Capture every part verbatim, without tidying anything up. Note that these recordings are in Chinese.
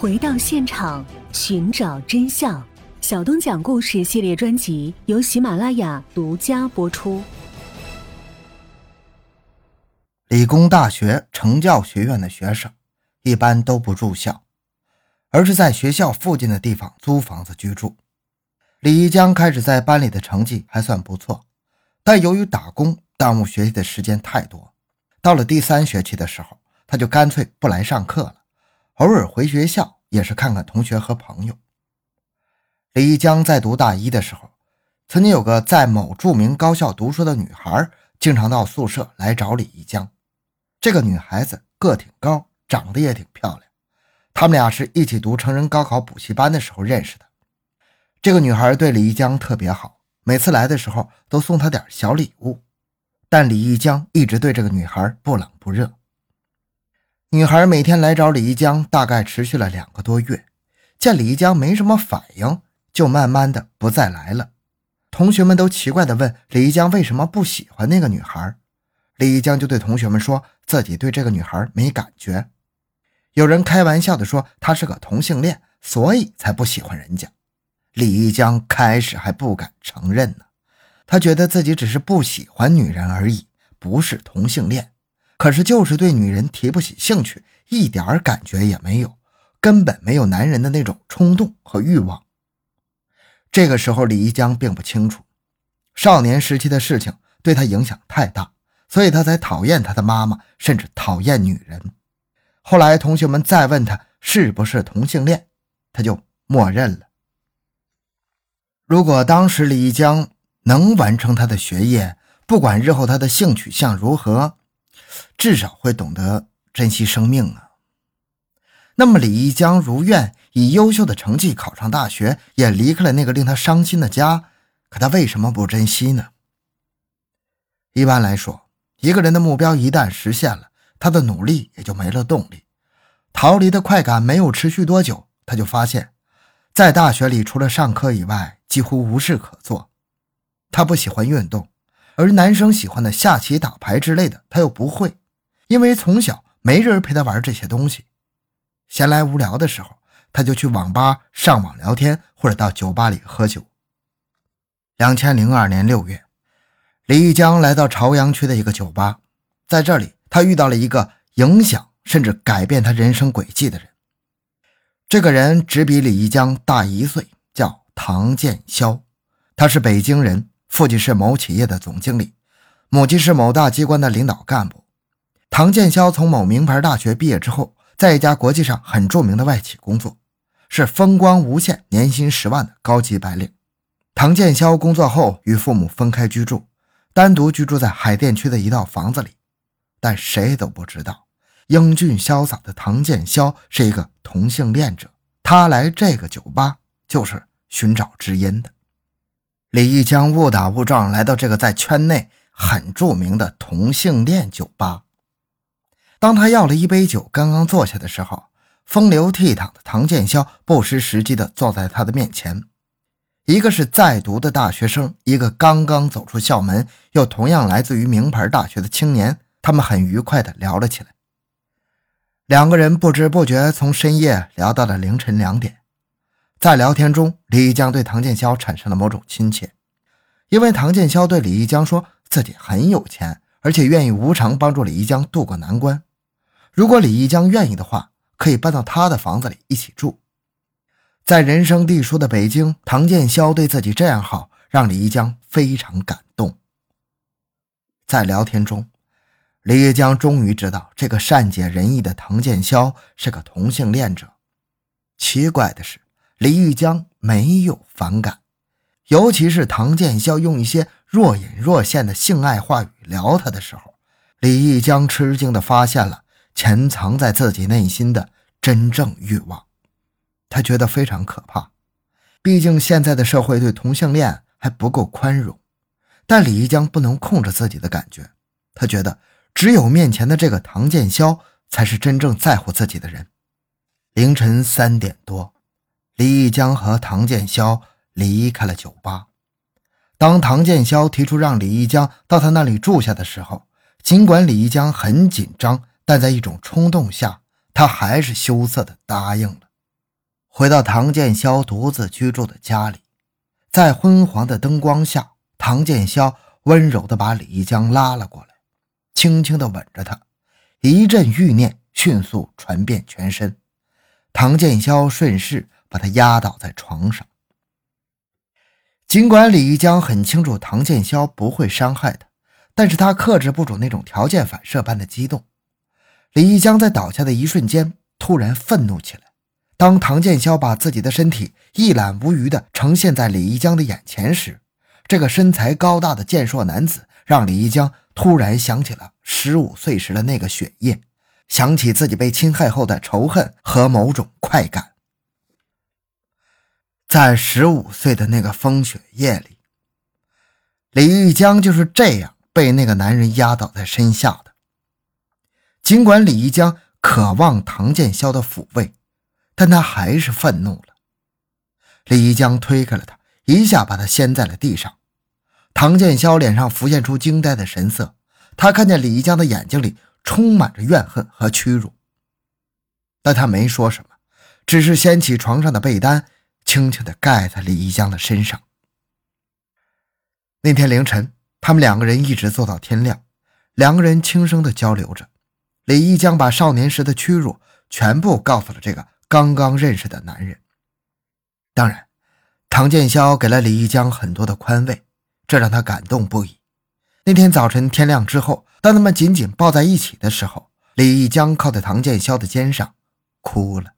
回到现场，寻找真相。小东讲故事系列专辑由喜马拉雅独家播出。 理工大学成教学院的学生一般都不住校，而是在学校附近的地方租房子居住。李一江开始在班里的成绩还算不错，但由于打工耽误学习的时间太多，到了第三学期的时候，他就干脆不来上课了，偶尔回学校也是看看同学和朋友。李一江在读大一的时候，曾经有个在某著名高校读书的女孩经常到宿舍来找李一江。这个女孩子个挺高，长得也挺漂亮，他们俩是一起读成人高考补习班的时候认识的。这个女孩对李一江特别好，每次来的时候都送她点小礼物，但李一江一直对这个女孩不冷不热。女孩每天来找李一江大概持续了两个多月，见李一江没什么反应，就慢慢的不再来了。同学们都奇怪地问李一江为什么不喜欢那个女孩，李一江就对同学们说自己对这个女孩没感觉。有人开玩笑地说他是个同性恋，所以才不喜欢人家。李一江开始还不敢承认呢，他觉得自己只是不喜欢女人而已，不是同性恋，可是就是对女人提不起兴趣，一点感觉也没有，根本没有男人的那种冲动和欲望。这个时候李一江并不清楚，少年时期的事情对他影响太大，所以他才讨厌他的妈妈，甚至讨厌女人。后来同学们再问他是不是同性恋，他就默认了。如果当时李一江能完成他的学业，不管日后他的性取向如何，至少会懂得珍惜生命啊。那么李一江如愿以优秀的成绩考上大学，也离开了那个令他伤心的家，可他为什么不珍惜呢？一般来说，一个人的目标一旦实现了，他的努力也就没了动力。逃离的快感没有持续多久，他就发现在大学里除了上课以外几乎无事可做。他不喜欢运动，而男生喜欢的下棋打牌之类的他又不会，因为从小没人陪他玩这些东西。闲来无聊的时候，他就去网吧上网聊天，或者到酒吧里喝酒。二零零二年六月，李一江来到朝阳区的一个酒吧，在这里他遇到了一个影响甚至改变他人生轨迹的人。这个人只比李一江大一岁，叫唐建霄，他是北京人，父亲是某企业的总经理，母亲是某大机关的领导干部。唐建霄从某名牌大学毕业之后，在一家国际上很著名的外企工作，是风光无限年薪十万的高级白领。唐建霄工作后与父母分开居住，单独居住在海淀区的一套房子里，但谁都不知道英俊潇洒的唐建霄是一个同性恋者，他来这个酒吧就是寻找知音的。李一江误打误撞来到这个在圈内很著名的同性恋酒吧。当他要了一杯酒刚刚坐下的时候，风流倜傥的唐建霄不失时机地坐在他的面前。一个是在读的大学生，一个刚刚走出校门又同样来自于名牌大学的青年，他们很愉快地聊了起来。两个人不知不觉从深夜聊到了凌晨两点。在聊天中，李一江对唐建霄产生了某种亲切，因为唐建霄对李一江说自己很有钱，而且愿意无偿帮助李一江渡过难关。如果李一江愿意的话，可以搬到他的房子里一起住。在人生地疏的北京，唐建霄对自己这样好，让李一江非常感动。在聊天中，李一江终于知道这个善解人意的唐建霄是个同性恋者。奇怪的是，李一江没有反感，尤其是唐建霄用一些若隐若现的性爱话语聊他的时候，李一江吃惊地发现了潜藏在自己内心的真正欲望。他觉得非常可怕，毕竟现在的社会对同性恋还不够宽容，但李一江不能控制自己的感觉，他觉得只有面前的这个唐建霄才是真正在乎自己的人。凌晨三点多，李一江和唐建霄离开了酒吧。当唐建霄提出让李一江到他那里住下的时候，尽管李一江很紧张，但在一种冲动下，他还是羞涩地答应了。 回到唐建霄独自居住的家里，在昏黄的灯光下，唐建霄温柔地把李一江拉了过来，轻轻地吻着她，一阵欲念迅速传遍全身。唐建霄顺势把她压倒在床上。尽管李一江很清楚唐建霄不会伤害他，但是他克制不住那种条件反射般的激动。李一江在倒下的一瞬间突然愤怒起来，当唐建霄把自己的身体一览无余地呈现在李一江的眼前时，这个身材高大的健硕男子让李一江突然想起了十五岁时的那个雪夜，想起自己被侵害后的仇恨和某种快感。在十五岁的那个风雪夜里，李一江就是这样被那个男人压倒在身下的。尽管李一江渴望唐建霄的抚慰，但他还是愤怒了。李一江推开了他，一下把他掀在了地上。唐建霄脸上浮现出惊呆的神色，他看见李一江的眼睛里充满着怨恨和屈辱，但他没说什么，只是掀起床上的被单，轻轻地盖在李一江的身上。那天凌晨，他们两个人一直坐到天亮，两个人轻声地交流着。李一江把少年时的屈辱全部告诉了这个刚刚认识的男人。当然，唐建霄给了李一江很多的宽慰，这让他感动不已。那天早晨天亮之后，当他们紧紧抱在一起的时候，李一江靠在唐建霄的肩上哭了。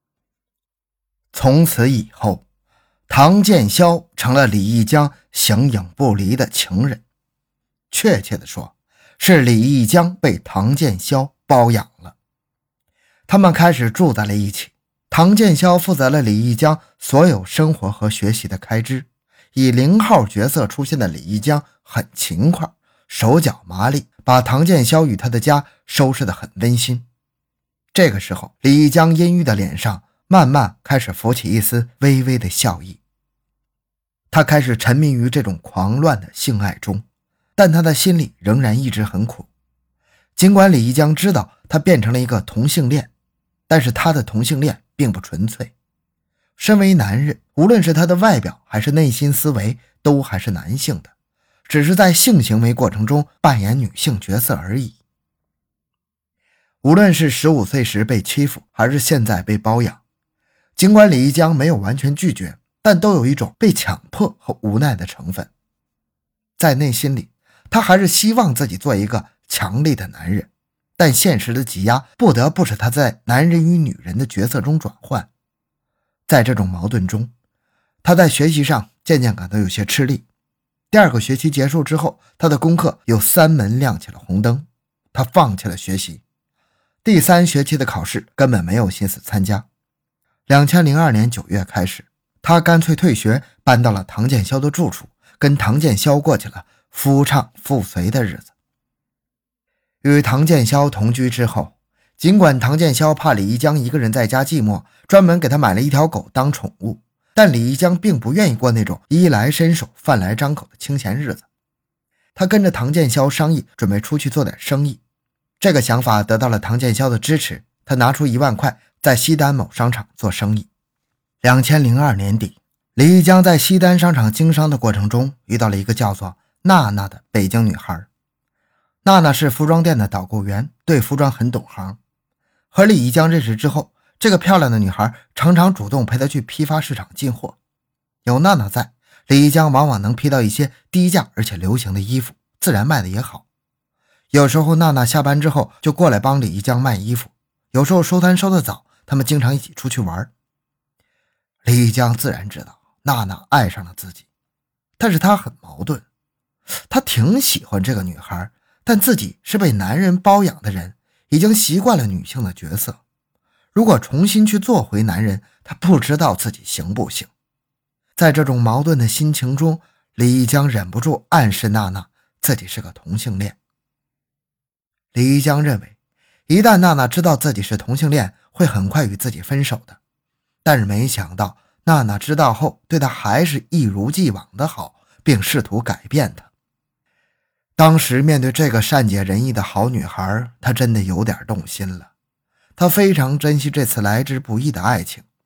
从此以后，唐建霄成了李一江形影不离的情人。确切地说，是李一江被唐建霄包养了。他们开始住在了一起，唐建霄负责了李一江所有生活和学习的开支。以零号角色出现的李一江很勤快，手脚麻利，把唐建霄与他的家收拾得很温馨。这个时候，李一江阴郁的脸上慢慢开始浮起一丝微微的笑意。他开始沉迷于这种狂乱的性爱中，但他的心里仍然一直很苦。尽管李一江知道他变成了一个同性恋，但是他的同性恋并不纯粹。身为男人，无论是他的外表还是内心思维，都还是男性的，只是在性行为过程中扮演女性角色而已。无论是十五岁时被欺负，还是现在被包养，尽管李一江没有完全拒绝，但都有一种被强迫和无奈的成分。在内心里，他还是希望自己做一个强力的男人，但现实的挤压不得不使他在男人与女人的角色中转换。在这种矛盾中，他在学习上渐渐感到有些吃力。第二个学期结束之后，他的功课有三门亮起了红灯，他放弃了学习。第三学期的考试根本没有心思参加。二零零二年九月开始，他干脆退学，搬到了唐建霄的住处，跟唐建霄过起了夫唱妇随的日子。与唐建霄同居之后，尽管唐建霄怕李一江一个人在家寂寞，专门给他买了一条狗当宠物，但李一江并不愿意过那种衣来伸手饭来张口的清闲日子。他跟着唐建霄商议，准备出去做点生意。这个想法得到了唐建霄的支持，他拿出一万块在西单某商场做生意。二零零二年底，李一江在西单商场经商的过程中遇到了一个叫做娜娜的北京女孩。娜娜是服装店的导购员，对服装很懂行。和李一江认识之后，这个漂亮的女孩常常主动陪他去批发市场进货。有娜娜在，李一江往往能批到一些低价而且流行的衣服，自然卖的也好。有时候娜娜下班之后就过来帮李一江卖衣服，有时候收摊收得早，他们经常一起出去玩。李一江自然知道娜娜爱上了自己，但是他很矛盾。他挺喜欢这个女孩，但自己是被男人包养的人，已经习惯了女性的角色。如果重新去做回男人，他不知道自己行不行。在这种矛盾的心情中，李一江忍不住暗示娜娜自己是个同性恋。李一江认为，一旦娜娜知道自己是同性恋，会很快与自己分手的。但是没想到，娜娜知道后对他还是一如既往的好，并试图改变他。当时面对这个善解人意的好女孩，他真的有点动心了。他非常珍惜这次来之不易的爱情。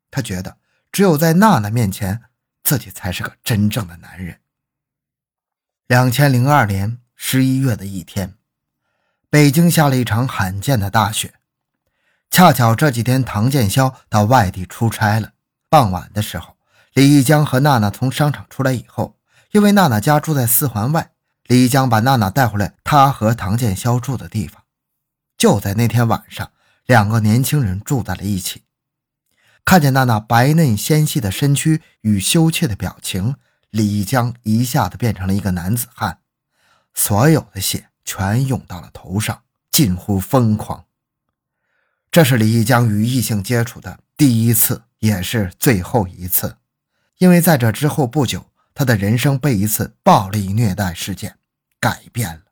他觉得只有在娜娜面前，自己才是个真正的男人。二零零二年十一月的一天，北京下了一场罕见的大雪。恰巧这几天唐建霄到外地出差了，傍晚的时候，李一江和娜娜从商场出来以后，因为娜娜家住在四环外，李一江把娜娜带回来他和唐建霄住的地方。就在那天晚上，两个年轻人住在了一起。看见娜娜白嫩纤细的身躯与羞怯的表情，李一江一下子变成了一个男子汉，所有的血全涌到了头上，近乎疯狂。这是李一江与异性接触的第一次，也是最后一次，因为在这之后不久，他的人生被一次暴力虐待事件改变了。